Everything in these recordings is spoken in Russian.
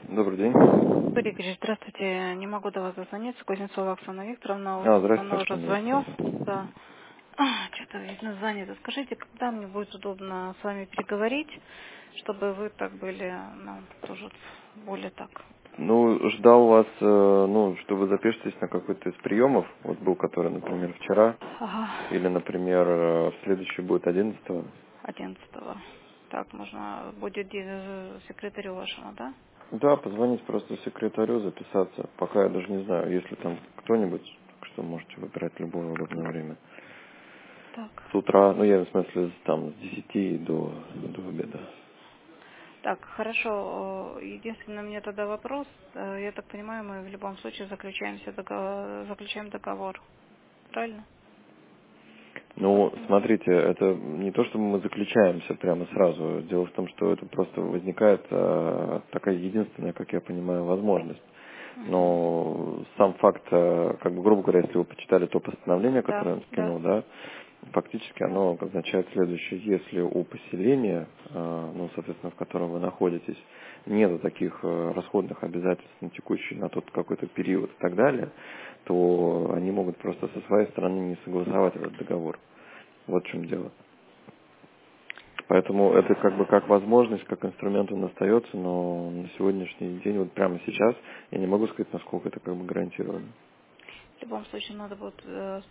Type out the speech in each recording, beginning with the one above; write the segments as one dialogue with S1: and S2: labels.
S1: Добрый день.
S2: Юрий Игоревич, здравствуйте. Не могу до вас дозвониться. Кузнецова Оксана Викторовна.
S1: Здравствуйте,
S2: Давно уже
S1: Оксана
S2: звоню.
S1: Викторовна.
S2: Да. Что-то, видно, занято. Скажите, когда мне будет удобно с вами переговорить, чтобы вы так были, тоже более так.
S1: Ждал вас, что вы запишетесь на какой-то из приемов. Вот был, который, например, вчера.
S2: Ага.
S1: Или, например, следующий будет 11-го.
S2: 11-го. Так, можно будет секретарю вашему, да?
S1: Да, позвонить просто секретарю, записаться. Пока я даже не знаю, если там кто-нибудь, что можете выбирать любое удобное время.
S2: Так.
S1: С утра, я в смысле, там, с 10 до обеда.
S2: Так, хорошо. Единственный у меня тогда вопрос. Я так понимаю, мы в любом случае заключаем договор. Правильно?
S1: Смотрите, это не то, что мы заключаемся прямо сразу. Дело в том, что это просто возникает такая единственная, как я понимаю, возможность.
S2: Угу.
S1: Но сам факт, грубо говоря, если вы почитали то постановление,
S2: Да,
S1: которое он
S2: да.
S1: скинул, да, фактически оно означает следующее. Если у поселения, соответственно, в котором вы находитесь, нет таких расходных обязательств на текущий, на тот какой-то период и так далее, то они могут просто со своей стороны не согласовать этот договор. Вот в чем дело. Поэтому это как возможность, как инструмент он остается, но на сегодняшний день, вот прямо сейчас, я не могу сказать, насколько это гарантировано.
S2: В любом случае надо будет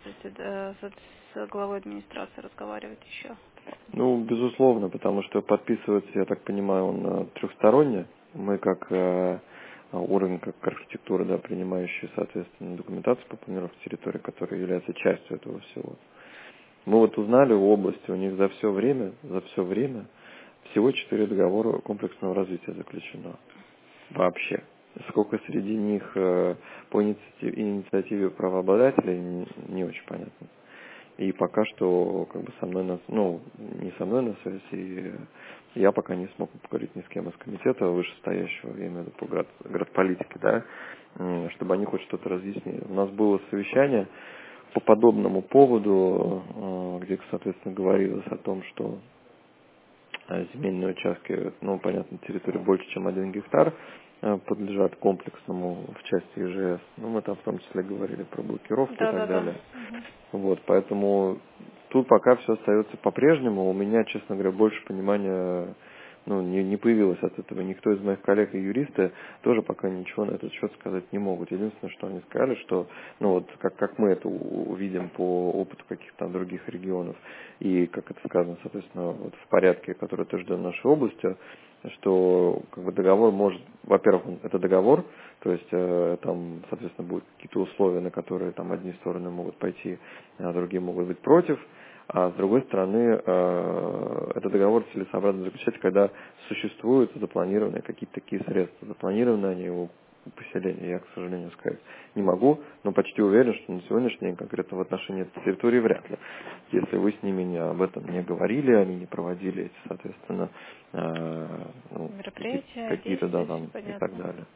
S2: с главой администрации разговаривать еще.
S1: Безусловно, потому что подписывается, я так понимаю, он трехсторонне. Мы как уровень, как архитектура, да, принимающая, соответственно, документацию по планировке территории, которая является частью этого всего. Мы вот узнали в области, у них за все время всего 4 договора комплексного развития заключено. Вообще. Сколько среди них по инициативе правообладателей, не очень понятно. И пока что со мной не со мной на связи, и я пока не смог поговорить ни с кем из комитета вышестоящего, я имею в виду по градполитике, да, чтобы они хоть что-то разъяснили. У нас было совещание по подобному поводу, где, соответственно, говорилось о том, что земельные участки, понятно, территории больше, чем 1 гектар, подлежат комплексному в части ИЖС. Мы там в том числе говорили про блокировки и
S2: Да,
S1: так
S2: да, да.
S1: далее. Вот, поэтому тут пока все остается по-прежнему. У меня, честно говоря, больше понимания не появилось от этого. Никто из моих коллег и юристы тоже пока ничего на этот счет сказать не могут. Единственное, что они сказали, что, как мы это увидим по опыту каких-то там других регионов, и как это сказано, соответственно, вот в порядке, который утвержден нашей областью, что договор может, во-первых, это договор, то есть там, соответственно, будут какие-то условия, на которые там одни стороны могут пойти, а другие могут быть против. А с другой стороны, этот договор целесообразно заключать, когда существуют запланированные какие-то такие средства. Запланированы они у поселения, я, к сожалению, сказать не могу, но почти уверен, что на сегодняшний день конкретно в отношении этой территории вряд ли. Если вы с ними об этом не говорили, они не проводили эти, соответственно,
S2: Мероприятия,
S1: какие-то, да,
S2: действия,
S1: там
S2: все
S1: и так
S2: понятно.
S1: далее.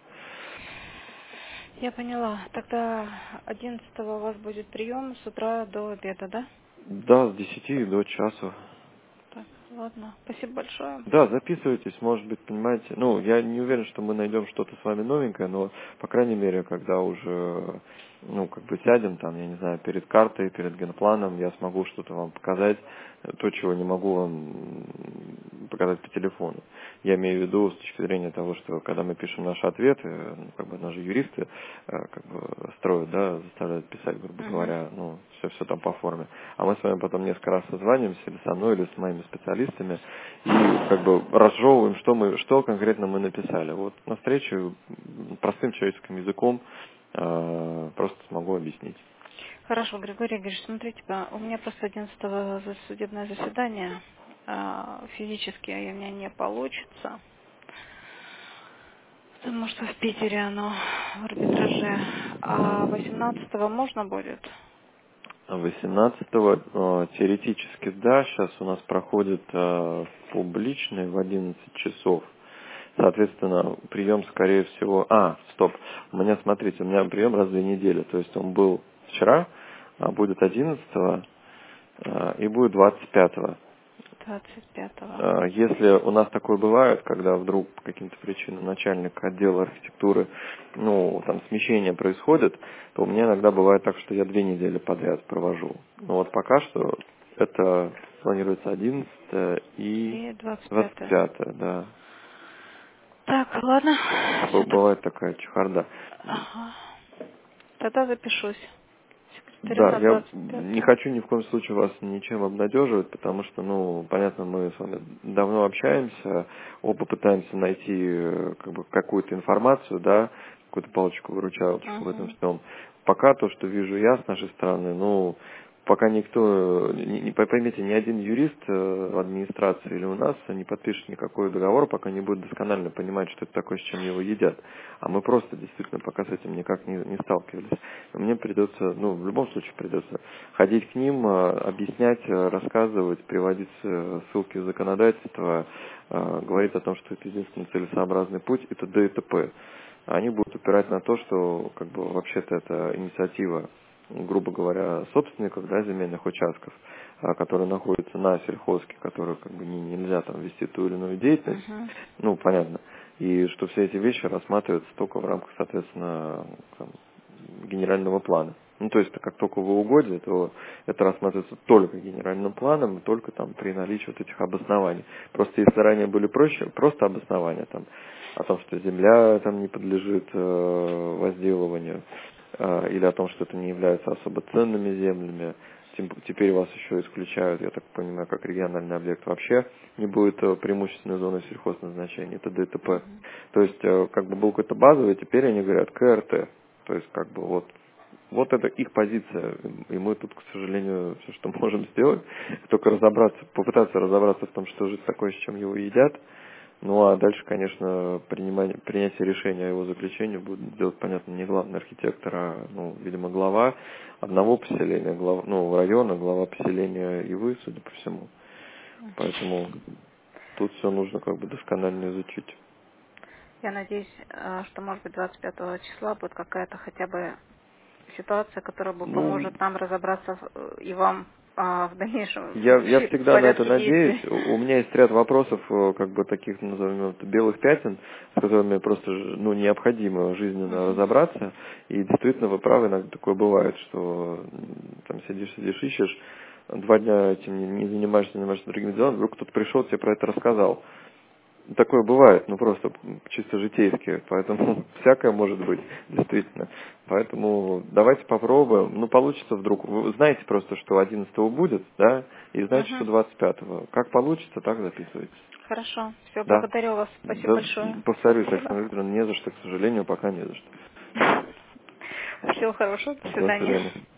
S2: Я поняла. Тогда 11-го у вас будет прием с утра до обеда, да?
S1: Да, с 10 до часу.
S2: Так, ладно. Спасибо большое.
S1: Да, записывайтесь, может быть, понимаете. Я не уверен, что мы найдем что-то с вами новенькое, но, по крайней мере, когда уже, сядем там, я не знаю, перед картой, перед генпланом, я смогу что-то вам показать, то, чего не могу вам показать по телефону. Я имею в виду с точки зрения того, что когда мы пишем наши ответы, наши юристы, строят, да, заставляют писать, грубо говоря, все там по форме. А мы с вами потом несколько раз созваниваемся, или со мной, или с моими специалистами, и разжевываем, что конкретно мы написали. Вот на встрече простым человеческим языком просто смогу объяснить.
S2: Хорошо, Григорий Игоревич, смотрите, у меня просто 11-го судебное заседание. Физически у меня не получится. Потому что в Питере оно в арбитраже. А 18-го можно будет?
S1: 18-го теоретически да, сейчас у нас проходит публичный в 11 часов. Соответственно, прием, скорее всего... стоп. У меня прием раз в 2 недели. То есть он был вчера, будет 11-го и будет 25-го.
S2: 25-го.
S1: Если у нас такое бывает, когда вдруг по каким-то причинам начальник отдела архитектуры, там смещение происходит, то у меня иногда бывает так, что я 2 недели подряд провожу. Но вот пока что это планируется 11 и 25, да.
S2: Так, ладно.
S1: Бывает такая чехарда.
S2: Ага. Тогда запишусь. Секретарю
S1: Да,
S2: на
S1: я
S2: 25.
S1: не хочу ни в коем случае вас ничем обнадеживать, потому что, понятно, мы с вами давно общаемся, оба пытаемся найти какую-то информацию, да, какую-то палочку-выручалочку в этом всем. Пока то, что вижу я с нашей стороны, пока никто, поймите, ни один юрист в администрации или у нас не подпишет никакой договор, пока не будет досконально понимать, что это такое, с чем его едят. А мы просто действительно пока с этим никак не сталкивались. Мне придется, в любом случае придется ходить к ним, объяснять, рассказывать, приводить ссылки в законодательство, говорить о том, что это единственный целесообразный путь, и т.д. и т.п. Они будут упирать на то, что вообще-то это инициатива, грубо говоря, собственников, да, земельных участков, которые находятся на сельхозке, которые нельзя там вести ту или иную деятельность, понятно, и что все эти вещи рассматриваются только в рамках, соответственно, генерального плана. То есть, как только вы угодили, то это рассматривается только генеральным планом, и только при наличии вот этих обоснований. Просто если ранее были просто обоснования о том, что земля не подлежит возделыванию, или о том, что это не является особо ценными землями, теперь вас еще исключают, я так понимаю, как региональный объект вообще не будет преимущественной зоны сельхозназначения, т.д. и т.п. То есть, был какой-то базовый, теперь они говорят КРТ. То есть, вот это их позиция, и мы тут, к сожалению, все, что можем сделать, только попытаться разобраться в том, что же это такое, с чем его едят. А дальше, конечно, принятие решения о его заключении будет делать, понятно, не главный архитектор, а, видимо, глава одного поселения, района, глава поселения и вы, судя по всему. Поэтому тут все нужно досконально изучить.
S2: Я надеюсь, что, может быть, 25 числа будет какая-то хотя бы ситуация, которая бы поможет нам разобраться и вам в дальнейшем
S1: Я всегда на это
S2: порядке действий.
S1: надеюсь. У меня есть ряд вопросов, таких, назовем это, белых пятен, с которыми просто, необходимо жизненно разобраться. И действительно, вы правы, иногда такое бывает, что сидишь, ищешь, 2 дня этим не занимаешься другими делами, вдруг кто-то пришел, тебе про это рассказал. Такое бывает, просто чисто житейски, поэтому всякое может быть, действительно. Поэтому давайте попробуем. Получится вдруг. Вы знаете просто, что 11-го будет, да, и знаете, что 25-го. Как получится, так записывайтесь.
S2: Хорошо. Все,
S1: Да.
S2: благодарю вас. Спасибо
S1: Да,
S2: большое.
S1: повторюсь,
S2: Спасибо.
S1: Александр Викторович, не за что, к сожалению, пока не за что.
S2: Всего хорошего. До
S1: До
S2: свидания.
S1: свидания.